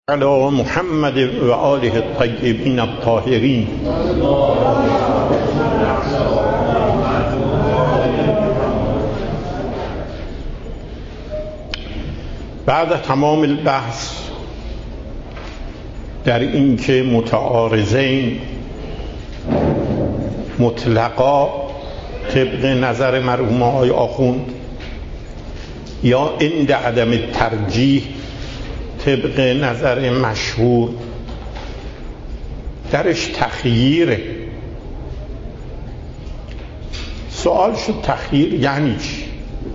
علی محمد و آله الطیبین الطاهرین. بعد تمام البحث در این که متعارضین مطلقا طبق نظر مرحوم آقای آخوند یا عند عدم ترجیح طبق نظر مشهور درش تخییره. سوال شد تخییر یعنی چی؟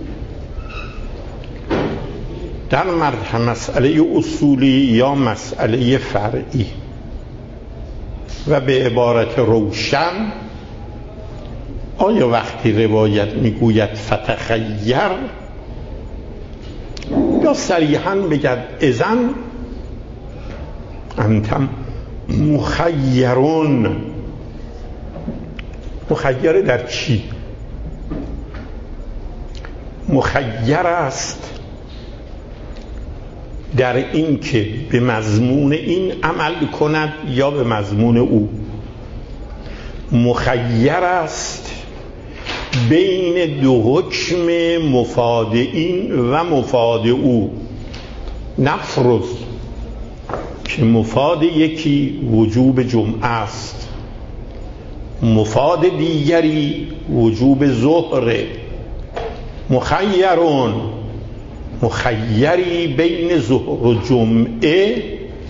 در مسئله اصولی یا مسئله فرعی و به عبارت روشن، آیا وقتی روایت میگوید فتخیر یا صریحاً بگد اذن انتم مخیرون؟ مخیر در چی؟ مخیر است در این که به مضمون این عمل کند یا به مضمون او. مخیر است بین دو حکم مفاد این و مفاد او. نفرض که مفاد یکی وجوب جمعه است، مفاد دیگری وجوب ظهر. مخیرون، مخیری بین ظهر و جمعه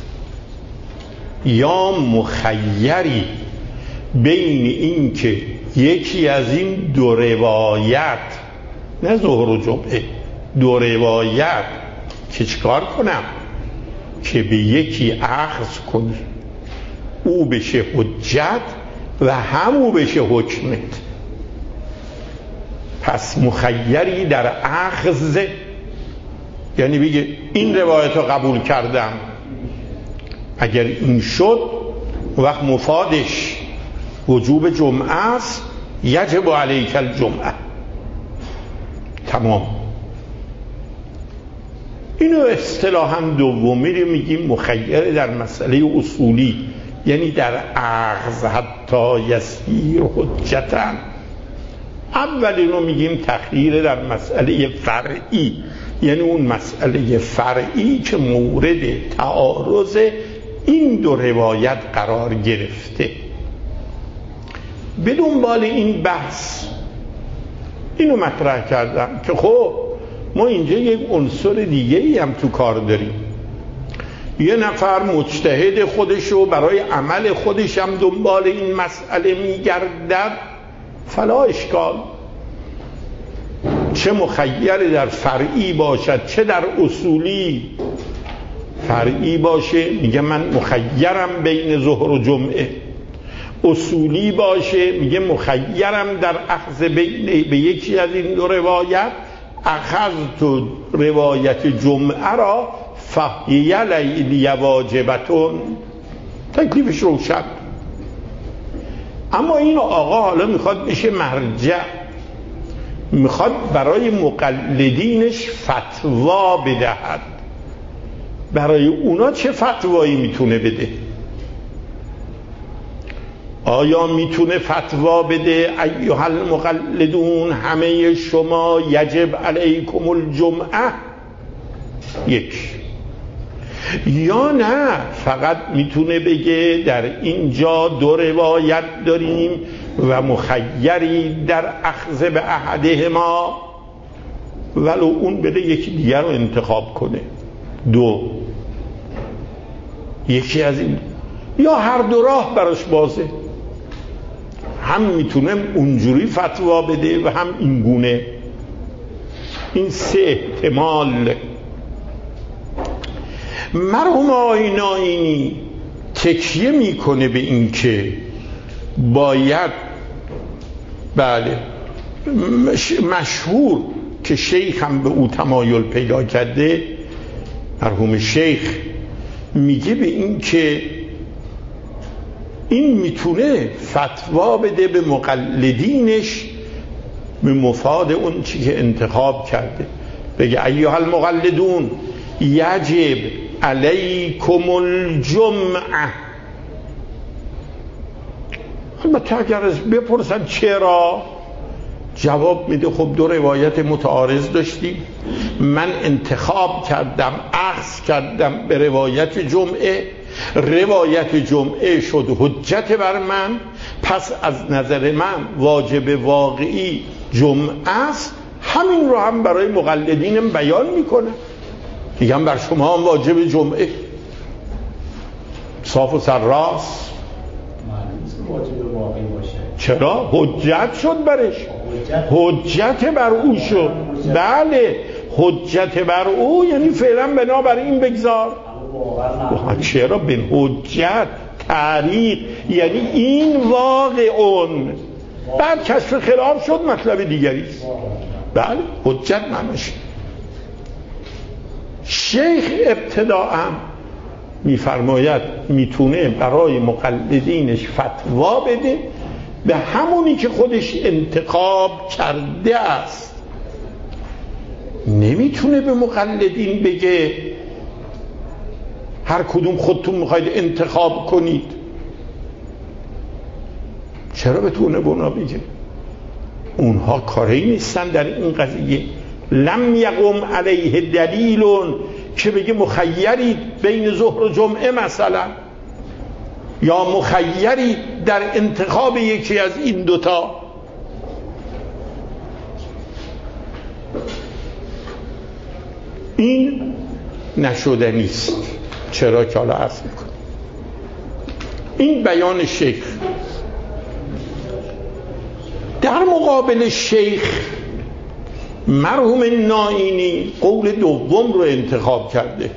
یا مخیری بین این که یکی از این دو روایت، نه ظهر و جمعه، دو روایت که چکار کنم؟ که به یکی اخذ کنی او بشه حجت و همو بشه حکمت. پس مخیری در اخذ یعنی بگه این روایت رو قبول کردم، اگر این شد وقت مفادش وجوب جمعه است، یجب علیک الجمعه. تمام. اینو اصطلاحاً دومی رو میگیم مخیر در مسئله اصولی، یعنی در اخذ حتی یصیر حجتاً. اول اینو میگیم تخییر در مسئله فرعی، یعنی اون مسئله فرعی که مورد تعارض این دو روایت قرار گرفته. به دنبال این بحث اینو مطرح کردم که خب ما اینجا یک عنصر دیگه ای هم تو کار داریم. یه نفر مجتهد خودشو برای عمل خودش هم دنبال این مسئله میگردد، فلا اشکال، چه مخیر در فرعی باشد چه در اصولی. فرعی باشه میگه من مخیرم بین ظهر و جمعه، اصولی باشه میگه مخیرم در اخذ به یکی از این دو روایت. اخذت روایت جمعه را فهی لیلی واجبتون، تکلیفش روشن. اما این آقا حالا میخواد بشه مرجع، میخواد برای مقلدینش فتوا بدهد. برای اونا چه فتوایی میتونه بده؟ آیا میتونه فتوا بده ایها المقلدون همه شما یجب علیکم الجمعه؟ یک. یا نه فقط میتونه بگه در اینجا دو روایت داریم و مخیری در اخذ به احدهما، ولو اون بده یکی دیگر رو انتخاب کنه. دو، یکی از این، یا هر دو راه براش بازه، هم میتونه اونجوری فتوا بده و هم این گونه. این سه احتمال. مرحوم آقای نائینی تکیه میکنه به این که باید، بله مشهور که شیخ هم به او تمایل پیدا کرده، مرحوم شیخ میگه به این که این میتونه فتوا بده به مقلدینش به مفاد اون چی که انتخاب کرده. بگه ایها المقلدون یجب علیکم الجمعه. البته اگر از بپرسن چرا، جواب میده خب دو روایت متعارض داشتیم، من انتخاب کردم، اخذ کردم به روایت جمعه، روایت جمعه شد حجت بر من، پس از نظر من واجب واقعی جمعه است. همین رو هم برای مقلدینم بیان میکنه، میگم بر شما هم واجب جمعه، صاف و سرراست. واجب واقعی باشه. چرا؟ حجت شد برش، حجت بر او شد. بله حجت بر او یعنی فعلا بنابر این بگذار. چرا؟ به حجت تعریق یعنی این واقعون، بعد کشف خلاف شد مطلب دیگری است. بله حجت معنیش. شیخ ابتداءً میفرماید میتونه برای مقلدینش فتوا بده به همونی که خودش انتخاب کرده است. نمیتونه به مقلدین بگه هر کدوم خودتون میخواید انتخاب کنید. چرا بتونه بنا بگه؟ اونها کاری نیستن در این قضیه. لم یقم علیه دلیلون که بگه مخیرید بین ظهر و جمعه مثلا، یا مخیرید در انتخاب یکی از این دوتا. این نشده نیست. چرا که حالا عرض میکنم. این بیان شیخ. در مقابل شیخ مرحوم نائینی قول دوم رو انتخاب کرده.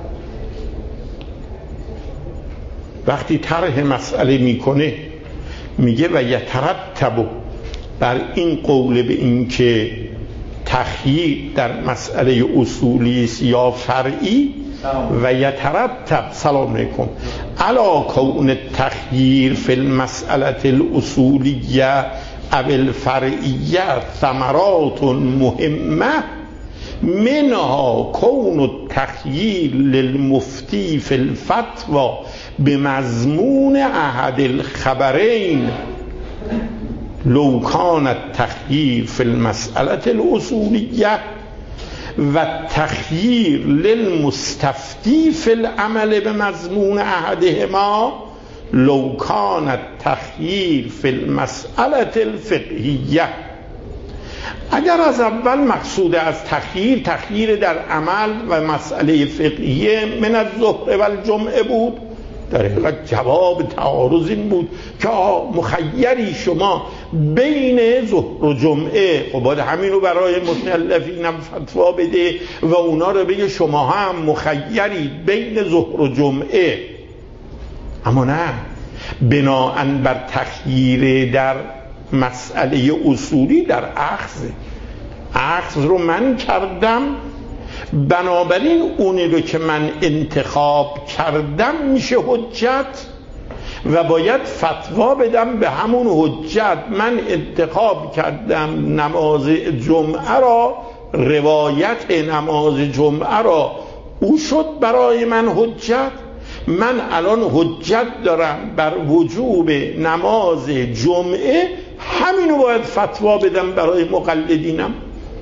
وقتی طرح مسئله میکنه میگه و یترتب بر این قول به این که تخییر در مسئله اصولی است یا فرعی، و یترتب سلام علیکم علی کون التخییر فی المسئله الاصولیه او الفرعیه ثمرات مهمه منها کون التخییر للمفتی فی الفتوى بمضمون احد الخبرین لو کان التخییر فی المسئله الاصولیه و التخییر للمستفتی فی العمل بمضمون احدهما لو کان التخییر فی المسئله الفقهیه. اگر از اول مقصود از تخییر در عمل و مسئله فقهیه من الظهر و الجمعه بود، در حقیقت جواب تعارض این بود که مخیری شما بین ظهر و جمعه، خب باید همین رو برای متألفین هم فتوا بده و اونا رو بگه شما هم مخیری بین ظهر و جمعه. اما نه، بناءً بر تخییر در مسئله اصولی در اخذ رو من کردم، بنابراین اونی رو که من انتخاب کردم میشه حجت و باید فتوا بدم به همون حجت. من انتخاب کردم نماز جمعه را، روایت نماز جمعه را، او شد برای من حجت. من الان حجت دارم بر وجوب نماز جمعه، همینو باید فتوا بدم برای مقلدینم.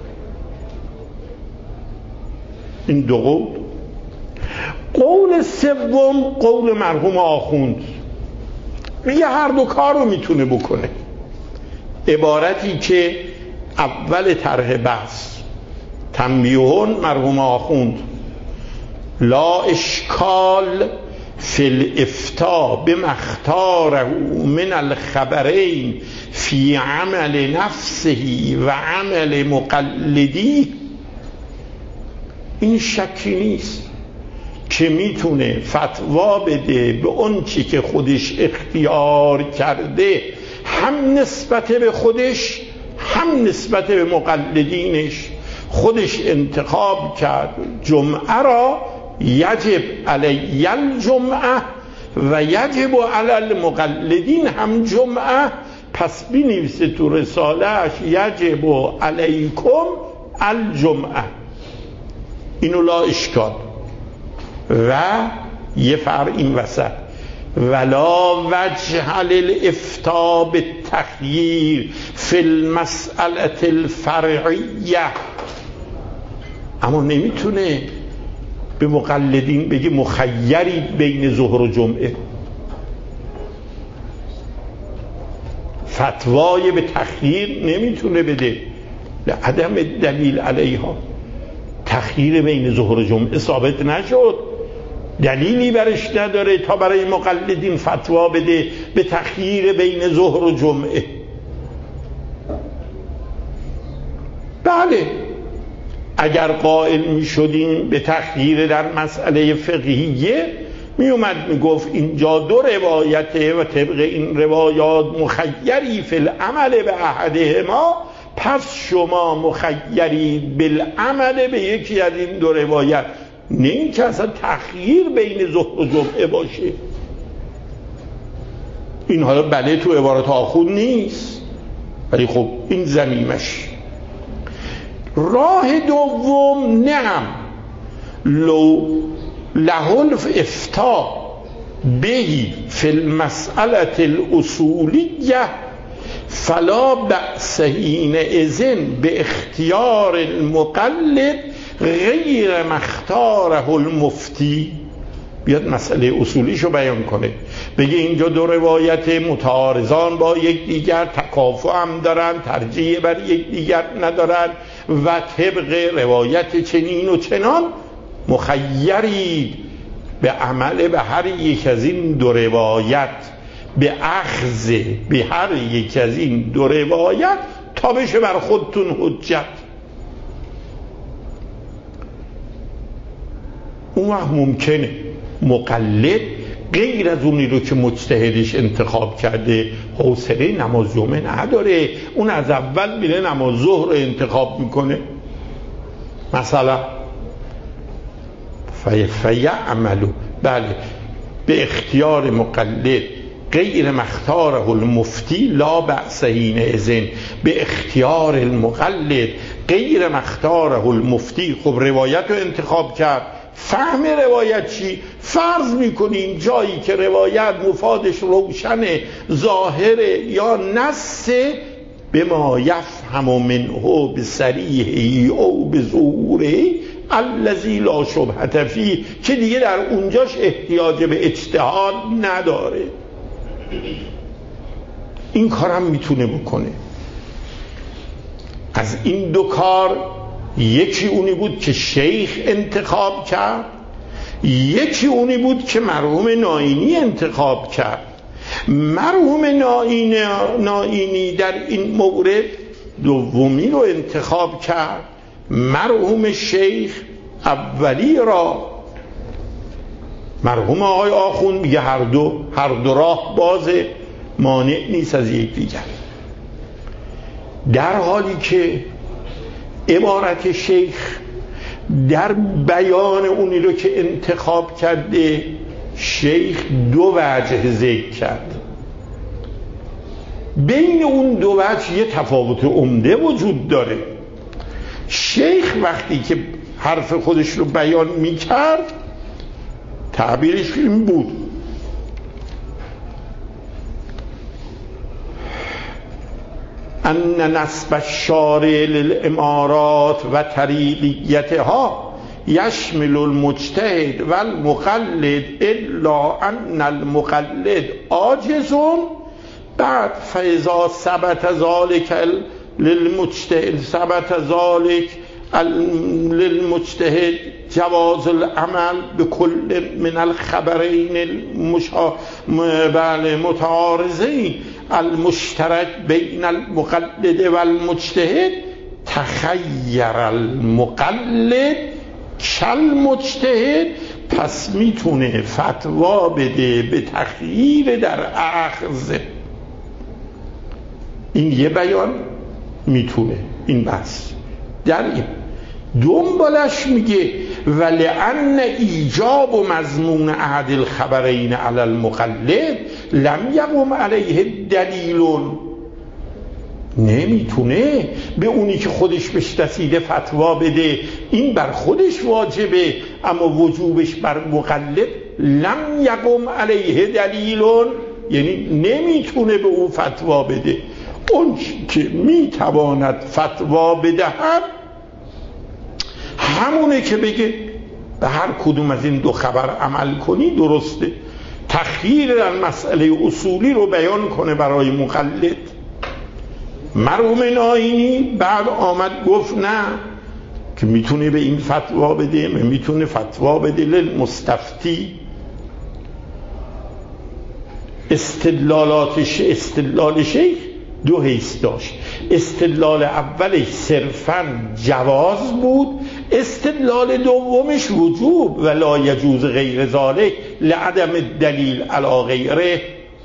این دو قول. قول سوم قول مرحوم آخوند، میگه هر دو کار رو میتونه بکنه. عبارتی که اول طرح بحث تنبیهون مرحوم آخوند لا اشکال فی الافتاء بما اختاره من الخبرین فی عمل نفسه و عمل مقلدی. این شکی نیست که میتونه فتوا بده به اون چی که خودش اختیار کرده، هم نسبت به خودش هم نسبت به مقلدینش. خودش انتخاب کرد جمعه را، یجب علی الجمعه و یجب علی المقلدین هم جمعه، پس بنویسه تو رسالهش یجب علیکم الجمعه. اینو لا اشکال. و یه فرع این وسط ولا وجه للافتاء بالتخییر فی المسألة الفرعیه، اما نمیتونه به مقلدین بگه مخیرید بین ظهر و جمعه، فتوای به تخییر نمیتونه بده لعدم دلیل علیها. تخییر بین ظهر و جمعه ثابت نشد، دلیلی برش نداره تا برای مقلدین فتوا بده به تخییر بین ظهر و جمعه. بله اگر قائل می شدیم به تخییر در مسئله فقهیه، می اومد می گفت اینجا دو روایته و طبق این روایات مخیری فی العمل به احدهما، پس شما مخیرید بالعمل به یکی از این دو روایت، نه این که اصلا تخییر بین ظهر و جمعه باشه. این حالا بله تو عبارات آخون نیست، ولی خب این ضمیمش. راه دوم نعم لو لهلف افتاء بهی فی المسئله الاصولیه فلا بأس حینئذ به اختیار المقلد غیر مختاره المفتی. بیاد مسئله اصولیشو بیان کنه، بگه اینجا دو روایت متعارضان با یک دیگر، تکافؤ هم دارن، ترجیح بر یک دیگر ندارن و طبق روایت چنین و چنان مخیرید به عمل به هر یک از این دو روایت، به اخذ به هر یک از این دو روایت تا بشه بر خودتون حجت. اون وقت ممکنه مقلد غیر از اونی رو که مجتهدش انتخاب کرده حوصله نماز جمعه نداره، اون از اول میره نماز ظهر رو انتخاب میکنه مثلا فیعملو، بله به اختیار مقلد غیر مختاره المفتی لا بأس حینئذ به اختیار المقلد غیر مختاره المفتی. خب روایت رو انتخاب کرد، فهم روایت چی؟ فرض میکنیم جایی که روایت مفادش روشن ظاهره یا نص به ما یفهم منه بصریحه او بظهوره الذی لا شبهة فیه، که دیگه در اونجاش احتیاج به اجتهاد نداره، این کارم میتونه بکنه. از این دو کار یکی اونی بود که شیخ انتخاب کرد، یکی اونی بود که مرحوم نائینی انتخاب کرد. مرحوم نائینی در این مورد دومی رو انتخاب کرد، مرحوم شیخ اولی را. مرحوم آقای آخون میگه هر دو راه بازه، مانع نیست از یک دیگر، در حالی که عبارت شیخ در بیان اونی رو که انتخاب کرده شیخ دو وجه ذکر کرد. بین اون دو وجه یه تفاوت عمده وجود داره. شیخ وقتی که حرف خودش رو بیان میکرد تعبیرش این بود ان نسب الشارع للامارات و طریقیتها یشمل المجتهد و المقلد الا ان المقلد عاجز. بعد فاذا ثبت ذلك للمجتهد للمجتهد جواز العمل بكل من الخبرين المتعارضين المشترك بين المقلد والمجتهد تخیر المقلد کالمجتهد، پس میتونه فتوا بده به تخییر در اخذ. این یه بیان میتونه این بحث. در این دنبالش میگه ولأن ایجاب و مضمون احد الخبرین علی المقلد لم یقم علیه دلیل. نمیتونه به اونی که خودش بهش رسیده فتوا بده. این بر خودش واجبه، اما وجوبش بر مقلد لم یقم علیه دلیلون، یعنی نمیتونه به او فتوا بده. اون که میتواند فتوا بدهد همونه که بگه به هر کدوم از این دو خبر عمل کنی درسته. تخییر در مسئله اصولی رو بیان کنه برای مقلد. مرحوم ناینی بعد آمد گفت نه، که میتونه به این فتوا بده، میتونه فتوا بده للمستفتی. استدلال شیخ دو حیث داشت. استدلال اولش صرفاً جواز بود، استدلال دومش وجوب، ولا یجوز غیر ذلک لعدم الدلیل علی غیره.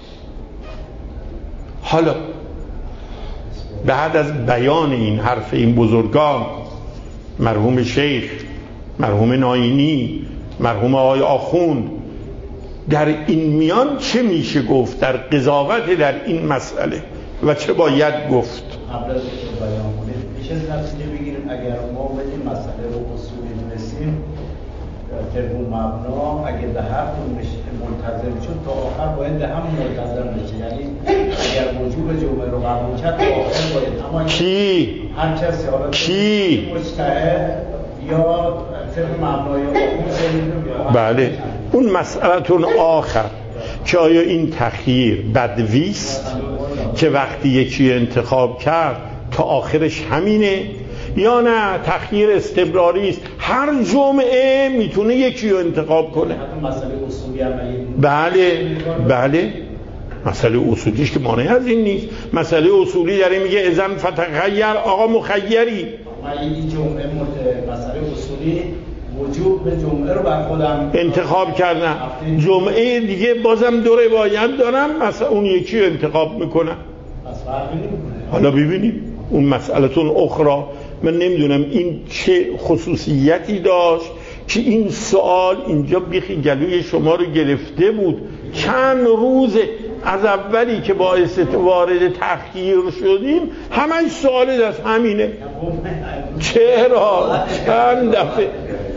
حالا بعد از بیان این حرف این بزرگان، مرحوم شیخ، مرحوم ناینی، مرحوم آقای آخوند، در این میان چه میشه گفت در قضاوت در این مسئله و چه باید گفت؟ قبل از اینکه بیان کنید میشه نتیجه بگیریم اگر ما به این مسئله رو اصولی دونستیم طبق مبنا، اگه به هر کدومش منتظر شد تا آخر باید به همون منتظر بشه. یعنی اگر وجوب جمعه رو قبول کرد تا آخر باید، اما کی؟ هر کسی، حالا کی؟ مجتهد یا طبق مبنای آخر. بله، اون مسئلتون آخر که آیا این تخییر بدویست که وقتی یکی انتخاب کرد تا آخرش همینه، یا نه تخییر استمراری است، هر جمعه میتونه یکی رو انتخاب کنه. مسئله اصولی هم بله مسئله اصولیش که مانع از این نیست. مسئله اصولی داره میگه اذن فتخیر، آقا مخیری. این جمعه مسئله اصولی وجوب به جمعه رو بر خودم انتخاب کردم، جمعه دیگه بازم دو روایت دارم، مثلا اون یکی رو انتخاب میکنم. حالا ببینیم اون مسئلتون اخرى. من نمیدونم این چه خصوصیتی داشت که این سوال اینجا بیخی گلوی شما رو گرفته بود. چند روز از اولی که باعث وارد تخییر شدیم همش سوال از همینه. چرا؟ چند دفعه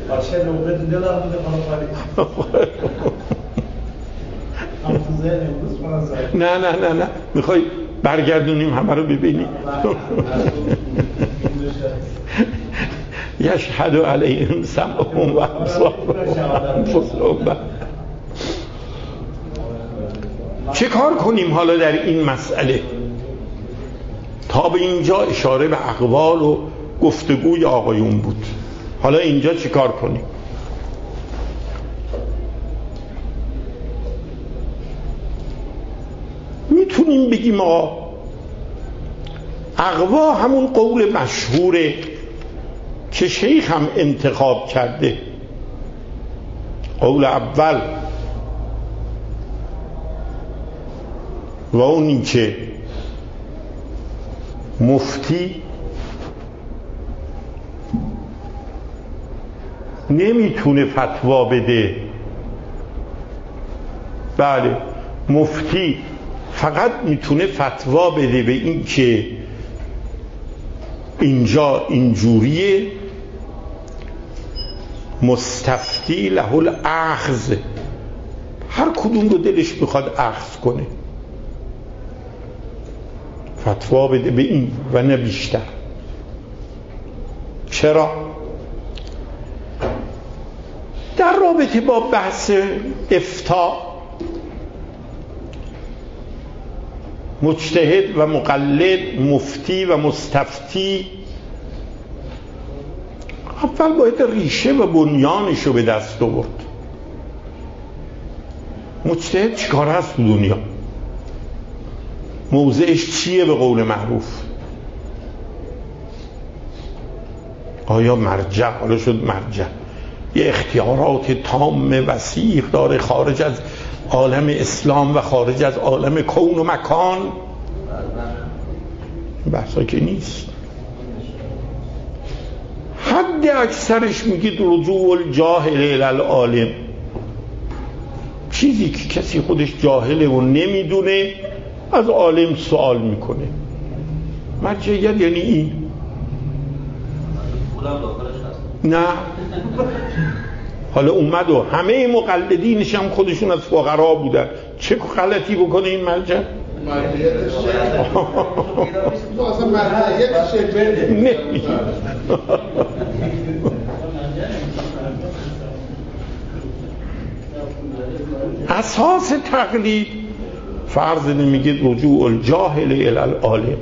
نه میخوای برگردونیم همه رو ببینیم. یشهد علیهم سمعهم و ابصارهم. چه کار کنیم حالا در این مسئله؟ تا به اینجا اشاره به اقوال و گفتگوی آقایون بود. حالا اینجا چه کار کنیم؟ میتونیم بگیم آقا اقوا همون قول مشهوره که شیخ هم انتخاب کرده. قول اول و اون این که مفتی نمیتونه فتوا بده. بله، مفتی فقط میتونه فتوا بده به این که اینجا اینجوریه، مستفتی له الاخذ، هر کدوم رو دلش بخواد اخذ کنه، فتوا بده به این و نه بیشتر. چرا؟ در رابطه با بحث افتاء مجتهد و مقلد، مفتی و مستفتی، اول باید ریشه و بنیانش رو به دست آورد. مجتهد چیکار هست تو دنیا؟ موضعش چیه به قول معروف؟ آیا مرجع؟ حالا شد مرجع، یه اختیارات تام وسیع داره خارج از عالم اسلام و خارج از عالم کون و مکان؟ بحثا که نیست. حد اکثرش میگید رجوع الجاهل العالم، چیزی که کسی خودش جاهله و نمیدونه از عالم سوال میکنه. مرجعیت یعنی این. نه حالا اومد و همه مقلدینش هم خودشون از فقرا بودن، چه غلطی بکنه این مرجع؟ اساس تقلید فرض نمیگه رجوع الجاهل الی العالم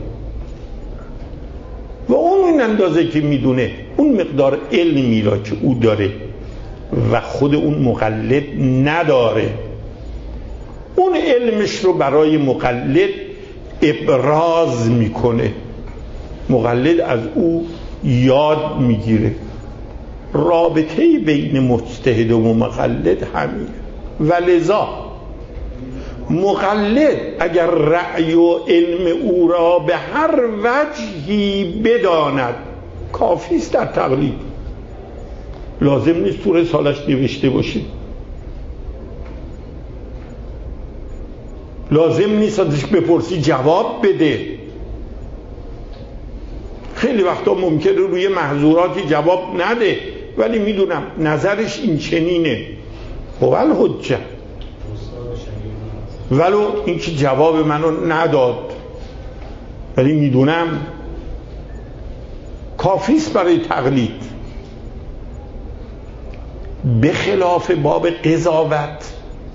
و اون این اندازه که میدونه اون مقدار علمی را که او داره و خود اون مقلد نداره، اون علمش رو برای مقلد ابراز میکنه، مقلد از او یاد میگیره. رابطه بین مجتهد و مقلد همینه و لذا مقلد اگر رأی و علم او را به هر وجهی بداند کافی است در تقلید، لازم نیست تو رسالش نوشته باشه، لازم نیست ازش بپرسی جواب بده. خیلی وقتا ممکنه روی محظوراتی جواب نده ولی میدونم نظرش این چنینه، اول حجت، ولو اینکه جواب منو نداد ولی میدونم کافیست برای تقلید. به خلاف باب قضاوت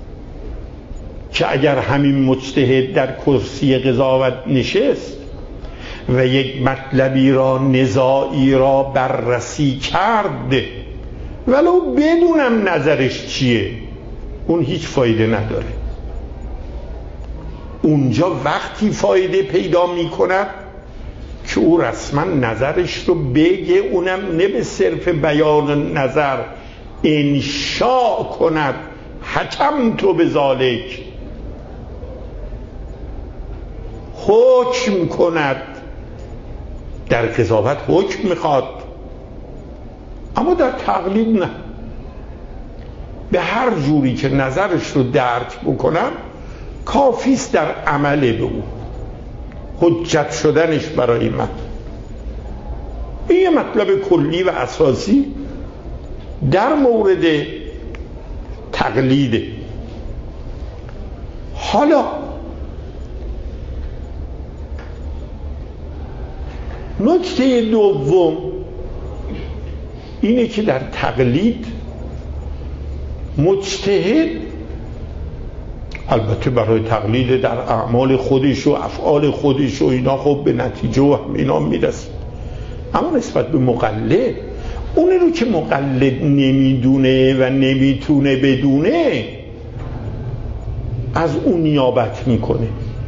که اگر همین مجتهد در کرسی قضاوت نشست و یک مطلبی را نزاعی را بررسی کرد ولو بدونم نظرش چیه، اون هیچ فایده نداره. اونجا وقتی فایده پیدا می کند که او رسما نظرش رو بگه، اونم نه به صرف بیان نظر انشاء کند حکم تو به ذالک، حکم کند. در قضاوت حکم میخواد اما در تقلید نه، به هر جوری که نظرش رو درک بکنم کافیست در عمل به او، حجت شدنش برای من. این یه مطلب کلی و اساسی در مورد تقلیده. حالا نکته دوم اینه که در تقلید مجتهد البته برای تقلید در اعمال خودش و افعال خودش و اینا خب به نتیجه و اینا میرسه، اما نسبت به مقلد اونی رو که مقلد نمیدونه و نمیتونه بدونه از اون نیابت میکنه،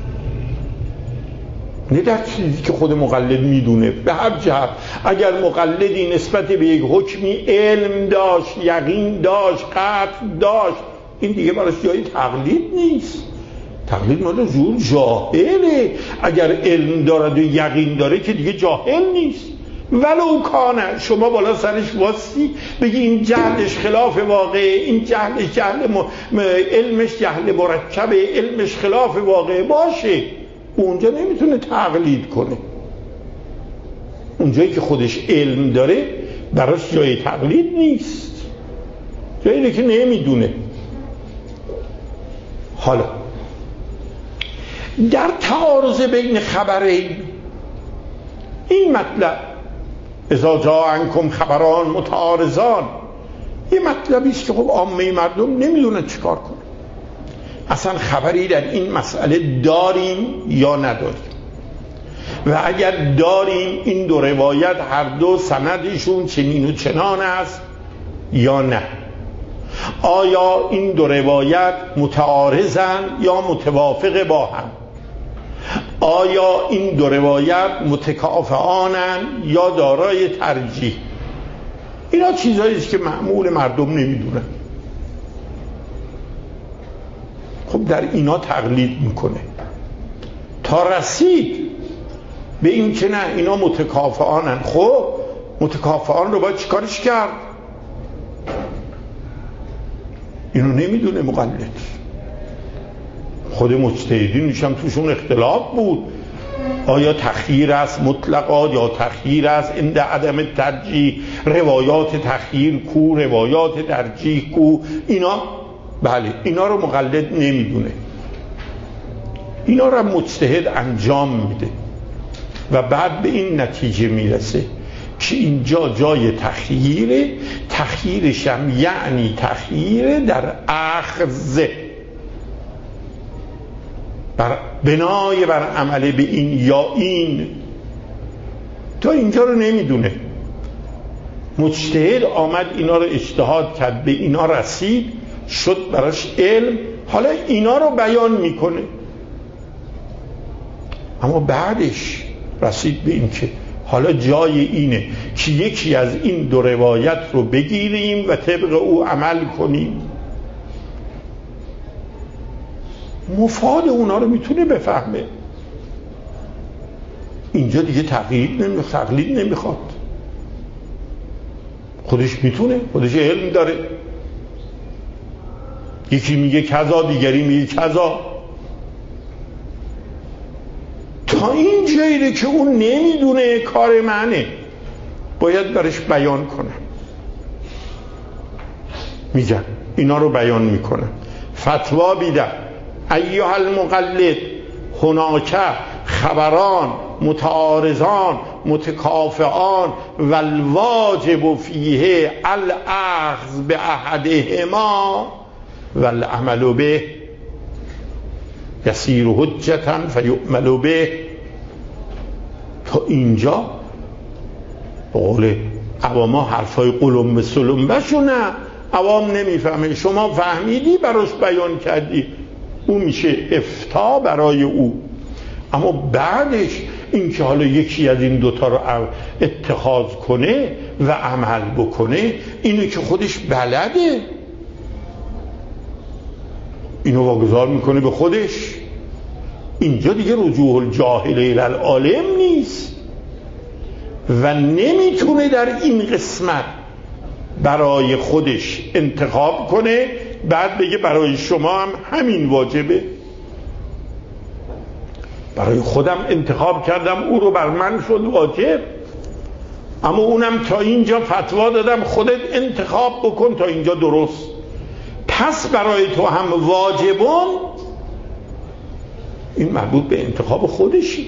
نه در چیزی که خود مقلد میدونه. به هر جهت اگر مقلدی نسبت به یک حکمی علم داشت، یقین داشت، قطع داشت، این دیگه براش جای تقلید نیست. تقلید مال جور جاهله. اگر علم دارد و یقین داره که دیگه جاهل نیست. ولو کانه شما بالا سرش واسطی بگی این جهلش خلاف واقعه، این جهلش علمش جهل مرکبه، علمش خلاف واقعه باشه، اونجا نمیتونه تقلید کنه. اونجایی که خودش علم داره براش جای تقلید نیست، جایی که نمیدونه. حالا در تعارض بین خبرین این مطلب اذا جاءکم خبران متعارضان یه مطلبی است که خب عامه مردم نمیدونن چیکار کنن. اصلا خبری در این مسئله داریم یا نداریم و اگر داریم این دو روایت هر دو سندشون چنین و چنان است یا نه، آیا این دو روایت متعارضن یا متوافق با هم، آیا این دو روایت متکافئانن یا دارای ترجیح. اینا چیزایی است که معمول مردم نمیدونن. خب در اینا تقلید میکنه تا رسید به این که نه اینا متکافئانن. خب متکافئان رو باید چیکارش کرد؟ اینو نمیدونه مقلد. خود مجتهدینش هم توشون اختلاف بود. آیا تخییر است مطلقا یا تخییر است عند عدم ترجیح؟ روایات تخییر کو، روایات ترجیح کو؟ اینا بله، اینا رو مقلد نمیدونه، اینا رو مجتهد انجام میده و بعد به این نتیجه میرسه که اینجا جای تخییره، تخییرش هم یعنی تخییر در اخذ بنای بر عمل به این یا این. تا اینجا رو نمیدونه. مجتهد آمد اینا رو اجتهاد کرد، به اینا رسید، شد براش علم، حالا اینا رو بیان میکنه. اما بعدش رسید به این که حالا جای اینه که یکی از این دو روایت رو بگیریم و طبق او عمل کنیم. مفاد اونا رو میتونه بفهمه. اینجا دیگه تقلید نمیخواد، خودش میتونه، خودش علم داره. یکی میگه کذا، دیگری میگه کذا. تا این جایی که اون نمیدونه کار منه، باید برش بیان کنم. میگن اینا رو بیان میکنن. فتوا بیدن ایها المقلد هناک خبران متعارضان متکافئان والواجب فیه الاخذ به احدهما والعمل به یصیر حجتا فیعمل به. تا اینجا به قول عواما حرفای قلم به سلم بشونه، عوام نمیفهمه، شما فهمیدی براش بیان کردی، او میشه افتاء برای او. اما بعدش این که حالا یکی از این دوتا رو اتخاذ کنه و عمل بکنه، اینو که خودش بلده، اینو واگذار میکنه به خودش. اینجا دیگه رجوع الجاهل الی العالم نیست و نمیتونه در این قسمت برای خودش انتخاب کنه بعد بگه برای شما هم همین واجبه. برای خودم انتخاب کردم، او رو بر من شد واجب، اما اونم تا اینجا فتوا دادم خودت انتخاب بکن تا اینجا درست، پس برای تو هم واجبون. این مربوط به انتخاب خودشی.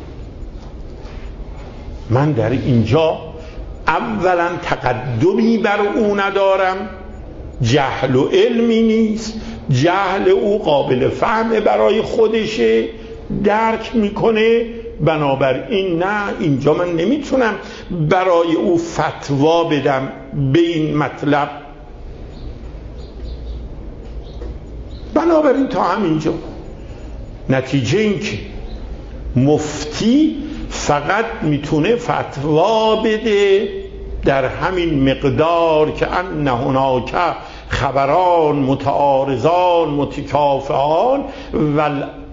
من در اینجا اولا تقدمی بر او ندارم، جهل و علمی نیست، جهل او قابل فهم برای خودشه، درک میکنه، بنابراین نه، اینجا من نمیتونم برای او فتوا بدم به این مطلب. بنابراین تا همینجا نتیجه این که مفتی فقط میتونه فتوا بده در همین مقدار که ان هناک خبران متعارضان متکافئان و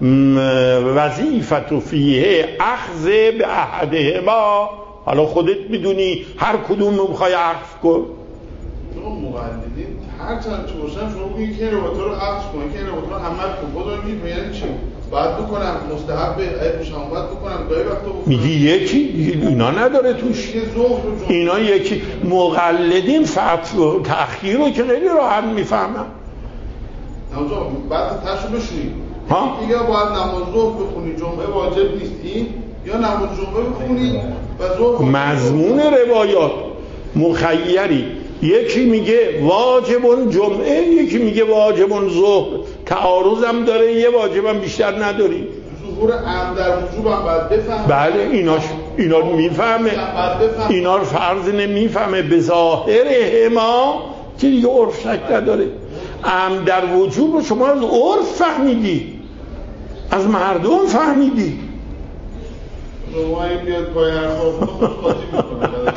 وظیفت فیه اخذ به احدهما. حالا خودت میدونی هر کدوم میخوای اخذ کن. مقلدین هر چند چه باشن شما میگی که روایت رو اخذ کن، که روایت رو عمل کن، خدا میگه یعنی چی؟ باید بکنم مستحب عیب شما باید بکنم گاهی وقتا بکنم. میگی یکی اینا نداره توش، اینا یکی. مقلدین فتوا تأخیر رو که خیلی راحت میفهمن. نمازا بعد تاشو بشونی ها دیگه باید نماز ظهر بخونی، جمعه واجب نیست این، یا نماز جمعه بخونی و ظهر. مضمون روایات مخیری، یکی میگه واجبون جمعه، یکی میگه واجبون ظهر، تعارضم داره، یه واجبم بیشتر نداری. ظهور عام در وجوب هم باید بفهمه. بله اینا رو میفهمه، اینا رو فرض نمیفهمه به ظاهر ما که دیگه عرف شک نداره. عام در وجوب رو شما از عرف فهمیدی، از مردم فهمیدی. روایی بیاد پای حرفا خوشقاطی میکنه.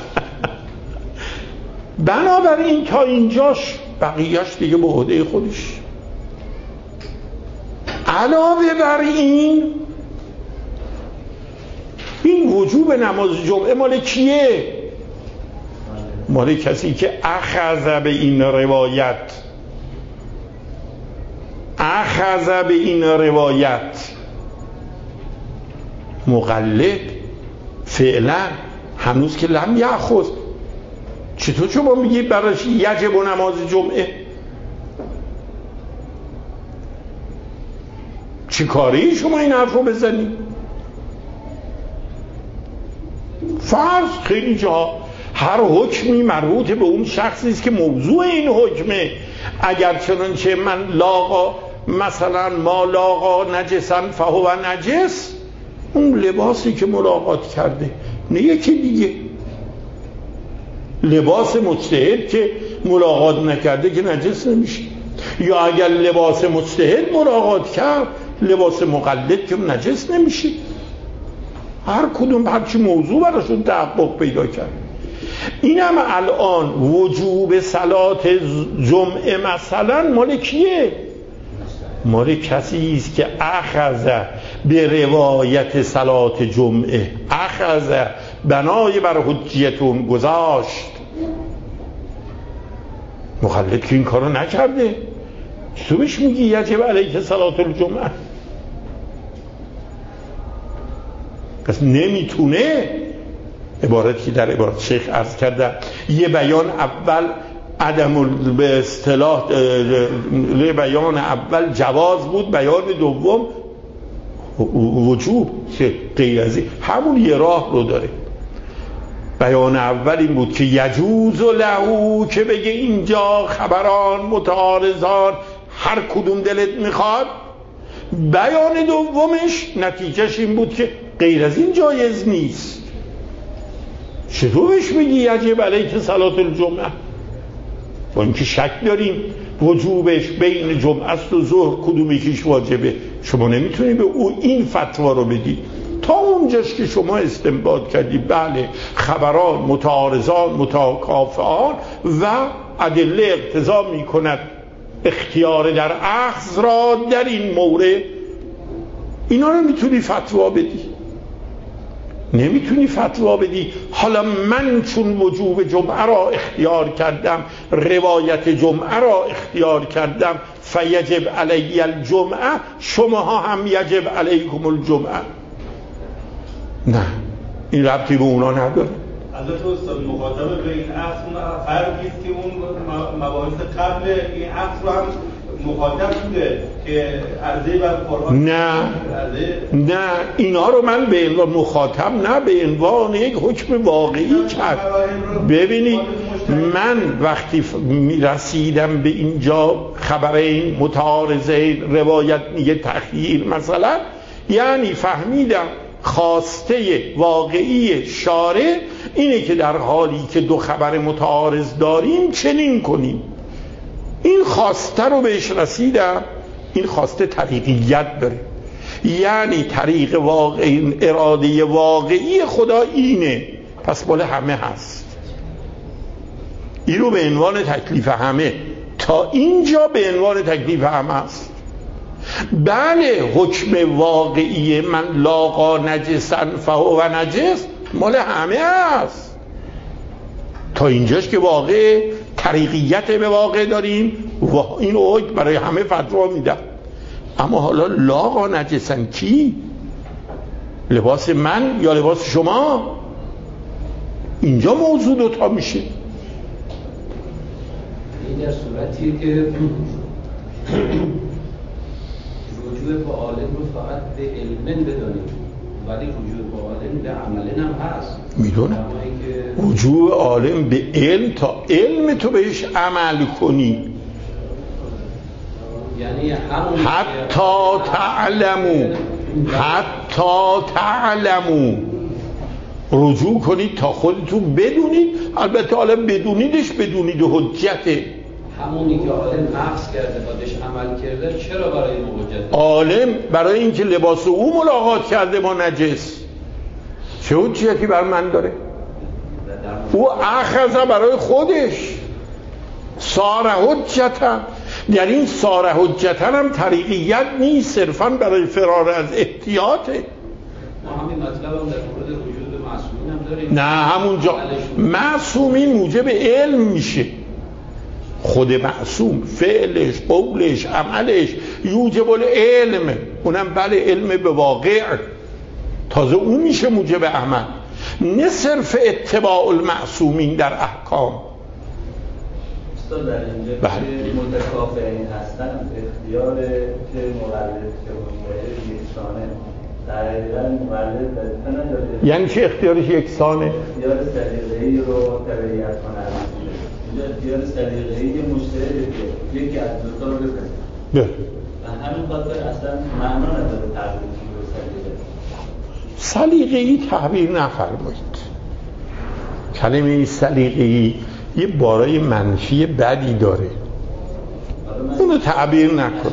بنابراین تا اینجاش بقیهش دیگه به عهده خودش. علاوه بر این وجوب نماز جمعه مال کیه؟ مال کسی که اخذ به این روایت مقلد فعلا هنوز که لم یأخذ. چطور شما میگی براش یجب و نماز جمعه؟ چه کاری شما این حرف رو بزنید؟ فرض خیلی جا هر حکمی مربوط به اون شخصی است که موضوع این حکمه. اگر چنانچه من لاقا مثلا ما لاقا نجسن فهو نجس، اون لباسی که ملاقات کرده نه یکی دیگه. لباس مجتهد که ملاقات نکرده که نجس نمیشه، یا اگر لباس مجتهد ملاقات کرد لباس مقلد که نجس نمیشه. هر کدوم هرچی موضوع براشون تحقق پیدا کرد. این هم الان وجوب صلات جمعه مثلا مال کیه؟ مال کسی است که اخذ به روایت صلات جمعه، اخذ بنای بر حجیتون گذاشت. مقلد که این کارو نکرده، تو بهش میگی یجب علیک صلات الجمعه؟ پس نمیتونه. عبارتی که در عبارت شیخ عرض کرده، یه بیان اول عدم به اصطلاح بیان اول جواز بود، بیان دوم وجوب که غیر از این همون یه راه رو داره. بیان اول این بود که یجوز له که بگه اینجا خبران متعارضان هر کدوم دلت میخواد. بیان دومش نتیجهش این بود که غیر از این جایز نیست. چطور بهش میگی یجب علیک صلات الجمعه؟ با اینکه شک داریم وجوبش بین جمعه است و ظهر کدوم یکیش واجبه. شما نمیتونی به او این فتوا رو بدی تا اونجاش که شما استنباط کردی بله خبران متعارضان متکافئان و ادله اقتضا میکند اختیار در اخذ را در این مورد، اینا رو میتونی فتوا بدی. نمیتونی فتوا بدی حالا من چون وجوب جمعه را اختیار کردم، روایت جمعه را اختیار کردم، فیجب علی الجمعه، شماها هم یجب علیکم الجمعه. نه، این ربطی به اونا نداره. حضرت استاد مخاطب به این عقد فرقی است که اون مباحث قبل این عقد رو هم مخاطب بوده که عرضه بر قرآن. نه اینا رو من به عنوان مخاطب نه به عنوان یک حکم واقعی کرد. ببینید من وقتی رسیدم به اینجا خبرین متعارضین روایت میگه تخییر مثلا، یعنی فهمیدم خواسته واقعی شارع اینه که در حالی که دو خبر متعارض داریم چنین کنیم. این خواسته رو بهش رسیدم. این خواسته طریقیت داره، یعنی طریق واقعی اراده واقعی خدا اینه، پس مال همه هست. این رو به عنوان تکلیف همه تا اینجا به عنوان تکلیف همه هست. بله حکم واقعی من لاقا نجسن فهو نجس مال همه هست. تا اینجاش که واقع طریقیت به واقع داریم و این حکم برای همه فتوا میدم. اما حالا لاقا نجسن کی؟ لباس من یا لباس شما؟ اینجا موضوع دوتا میشه. این در صورتیه که رجوع به عالم رو فقط به علم بدانیم، ولی رجوع به عالم به عمل هم هست. میدونم رجوع عالم به علم تا علم تو بهش عمل کنی، یعنی همون حتی تعلمو رجوع کنید تا خودتون بدونید. البته عالم بدونیدش بدونید حجته. همونی که عالم نقص کرده بادش عمل کرده چرا برای ما حجت؟ عالم برای اینکه لباس او ملاقات کرده با نجس چه حجتی بر من داره؟ او اخذ برای خودش صار حجتن. در این صار حجتن هم طریقیت نیست، صرفا برای فرار از احتیاطه. ما همین مطلب هم در مورد وجود معصومین هم داریم. نه همونجا معصومین موجب علم میشه. خود معصوم فعلش قولش عملش یوجب العلم، اونم بله علم به واقع. تازه اون میشه موجب عمل، نه صرف اتباع المعصومین در احکام. استاد در اینجا بله. که متکافئین هستن اختیار که مقلد که مقلد یکسانه دقیقا مقلد وظیفه نداره، یعنی چه اختیارش یکسانه؟ اختیار سلیقه‌ای رو تبعیت کنه. اینجا اختیار سلیقه‌ای مجتهده که یکی از دو تا رو بپذیره و همین خاطر اصلا معنا نداره تعبیر رو سلیقه‌ای تعبیر نفرمایید. کلمه سلیقه‌ای یه بارای منفی بدی داره، اونو تعبیر نکن.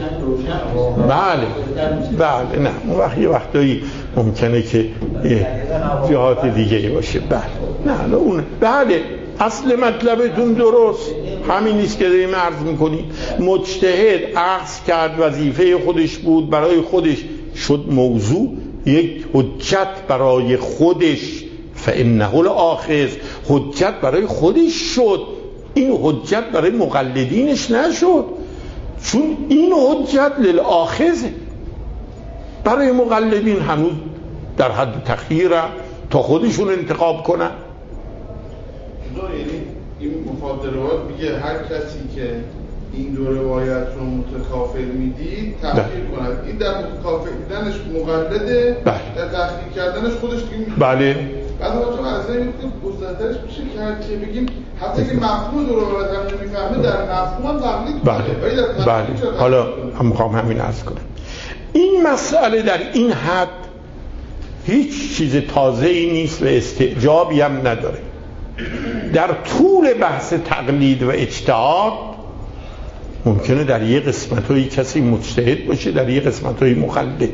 بله نه اون وقت یه وقتایی ممکنه که جهات دیگه باشه. نه اون بله اصل مطلبتون درست همین نیست که داریم عرض میکنیم. مجتهد عکس کرد، وظیفه خودش بود، برای خودش شد موضوع یک حجت برای خودش، فانه الاخذ، حجت برای خودش شد. این حجت برای مقلدینش نشد، چون این حجت للآخذ. برای مقلدین هنوز در حد تخییره تا خودشون انتخاب کنن. یعنی این مفاد روایت میگه هر کسی که این دو روایت رو متکافئ میدید تحقیق کند. این در متکافئ دیدنش مقلده، در تحقیق کردنش خودش دیگه. بله. بعد ما تو عرضه این گسترترش میشه که بگیم حتی که مفهوم دو روایت هم نمیفهمه در مفهوم هم تقلید کنه. بله. حالا هم میخوام همین عرض کنم. این مسئله در این حد هیچ چیز تازه‌ای نیست و استعجابی هم نداره. در طول بحث تقلید و اجتهاد ممکنه در یه قسمت‌های کسی مجتهد باشه، در یه قسمت‌های مقلد.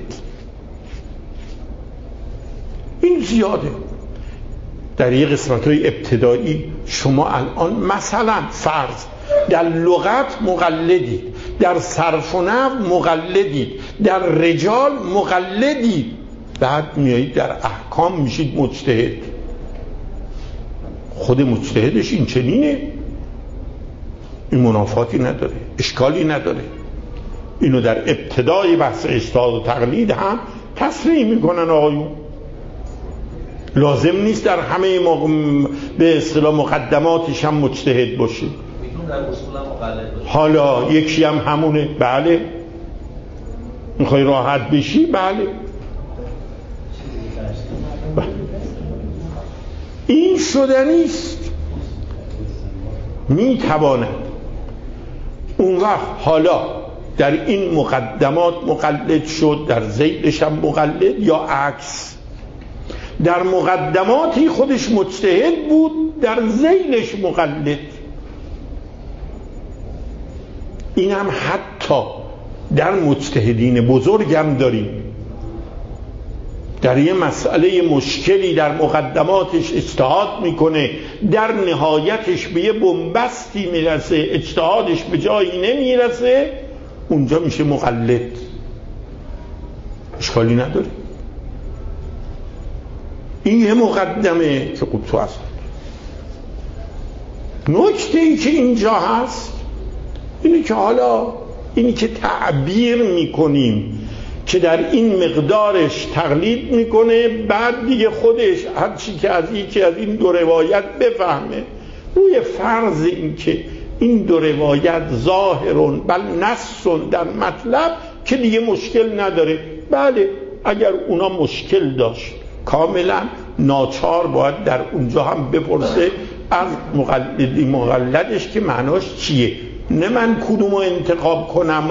این زیاده. در یه قسمت‌های ابتدایی شما الان مثلا فرض در لغت مقلدید، در صرف و نحو مقلدید، در رجال مقلدید، بعد میایید در احکام میشید مجتهد. خود مجتهدش این چنینه، این منافاتی نداره، اشکالی نداره. اینو در ابتدای بحث اجتهاد و تقلید هم تصریح میکنن آقایون. لازم نیست در همه به اصطلاح مقدماتش هم مجتهد باشه. حالا یکی هم همونه. بله میخوای راحت بشی. بله این شدنیست. میتواند اون وقت حالا در این مقدمات مقلد شد، در ذیلش هم مقلد، یا عکس در مقدماتی خودش مجتهد بود، در ذیلش مقلد. این هم حتی در مجتهدین بزرگ هم داریم. در یه مسئله مشکلی در مقدماتش اجتهاد میکنه، در نهایتش به یه بنبستی میرسه، اجتهادش به جایی نمیرسه، اونجا میشه مقلد. اشکالی نداره. این یه مقدمه که قطو هست. نکته ای که اینجا هست اینه که حالا اینی که تعبیر میکنیم که در این مقدارش تقلید میکنه، بعد دیگه خودش هر چی که از این دو روایت بفهمه، روی فرض این که این دو روایت ظاهرون بل نصون در مطلب که دیگه مشکل نداره. بله اگر اونا مشکل داشت کاملا ناچار باید در اونجا هم بپرسه از مقلدش که معناش چیه، نه من کدومو انتخاب کنم.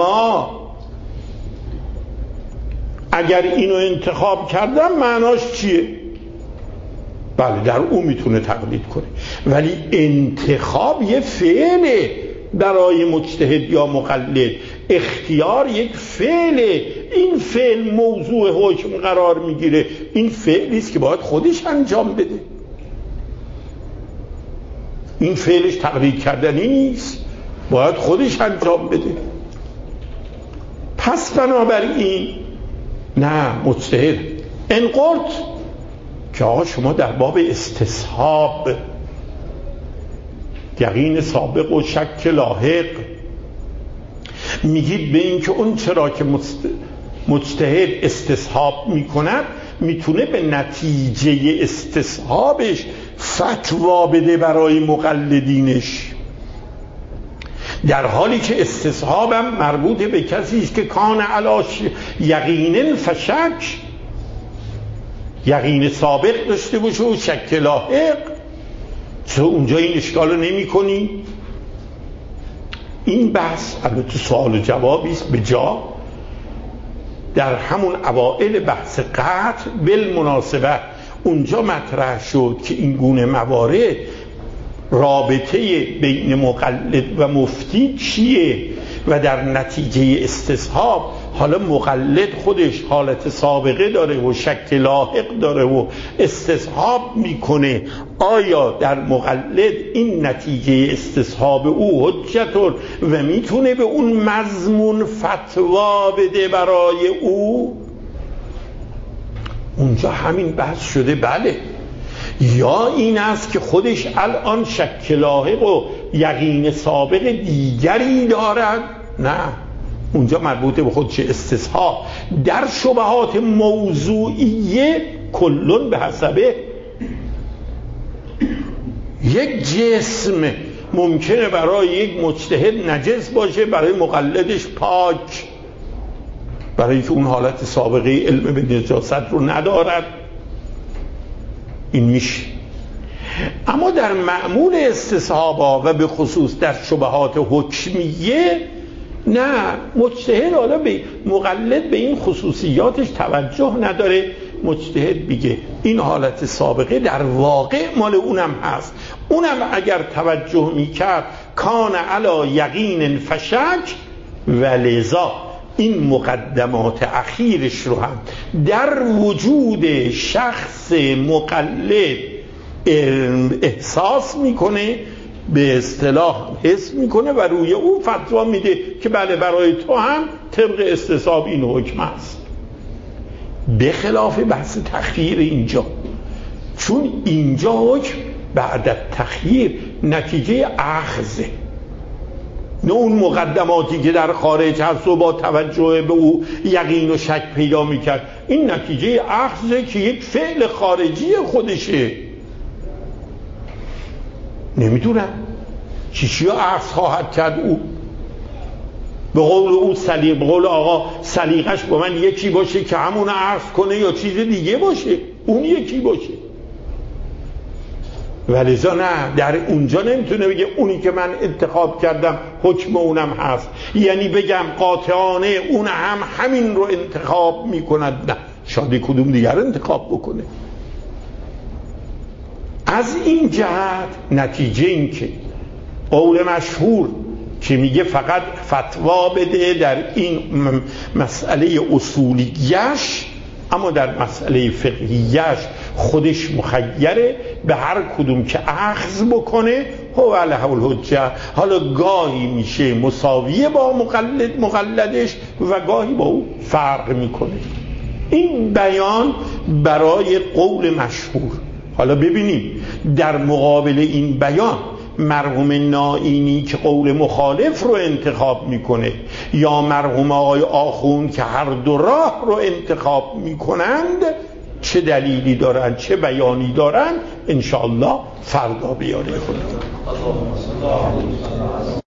اگر اینو انتخاب کردم معناش چیه؟ بله در اون میتونه تقلید کنه، ولی انتخاب یه فعله برای مجتهد یا مقلد. اختیار یک فعله، این فعل موضوع حکم قرار میگیره. این فعلی است که باید خودش انجام بده. این فعلش تقلید کردنی نیست، باید خودش انجام بده. پس بنابراین نه مجتهد انقرت که آقا شما در باب استصحاب یقین سابق و شک لاحق میگید به این که اون چرا که مجتهد استصحاب میکند میتونه به نتیجه استصحابش فتوا بده برای مقلدینش، در حالی که استصحابم مربوط به کسی است که کان علی یقین فشک، یقین سابق داشته باشه و شک لاحق. تو اونجا این اشکال رو نمی کنی؟ این بحث البته سوال و جوابی است به جا. در همون اوائل بحث قطع بالمناسبه اونجا مطرح شد که این گونه موارد رابطه بین مقلد و مفتی چیه و در نتیجه استصحاب حالا مقلد خودش حالت سابقه داره و شک لاحق داره و استصحاب میکنه، آیا در مقلد این نتیجه استصحاب او حجت و میتونه به اون مضمون فتوا بده برای او؟ اونجا همین بحث شده بله، یا این است که خودش الان شک لاحق و یقین سابق دیگری دارد؟ نه، اونجا مربوط به خودش استصحاب. در شبهات موضوعیه کلون به حسبه، یک جسم ممکنه برای یک مجتهد نجس باشه، برای مقلدش پاک، برای که اون حالت سابقه علم به نجاست رو ندارد. این میشه. اما در معمول استصحابا و به خصوص در شبهات حکمیه نه، مجتهد حالا به مقلد به این خصوصیاتش توجه نداره، مجتهد بگه این حالت سابقه در واقع مال اونم هست، اونم اگر توجه میکرد کان علی یقین فشک و لذا این مقدمات اخیرش رو هم در وجود شخص مقلد احساس میکنه، به اصطلاح حس میکنه و روی او فتوا میده که بله برای تو هم طبق استصحاب این حکم است، به خلاف بحث تخییر اینجا. چون اینجا حکم بعد تخییر نتیجه اخذه، نه اون مقدماتی که در خارج هست و با توجه به او یقین و شک پیدا میکرد. این نتیجه اخذه که یک فعل خارجی خودشه. نمیدونم چی اخذ خواهد کرد او. به قول او سلیق، به قول آقا سلیقش با من یکی باشه که همون اخذ کنه یا چیز دیگه باشه، اون یکی باشه. ولذا نه، در اونجا نمیتونه بگه اونی که من انتخاب کردم حکم اونم هست، یعنی بگم قاطعانه اون هم همین رو انتخاب میکند. نه، شاید کدوم دیگر انتخاب بکنه. از این جهت نتیجه این که قول مشهور که میگه فقط فتوا بده در این مسئله اصولیش، اما در مسئله فقهیش خودش مخیره، به هر کدوم که اخذ بکنه هو له الحجه. حالا گاهی میشه مساویه با مقلدش و گاهی با او فرق میکنه. این بیان برای قول مشهور. حالا ببینیم در مقابل این بیان مرحوم نائینی که قول مخالف رو انتخاب میکنه یا مرحوم آقای آخوند که هر دو راه رو انتخاب میکنند چه دلیلی دارن، چه بیانی دارن، انشاءالله فردا بیاره کنید.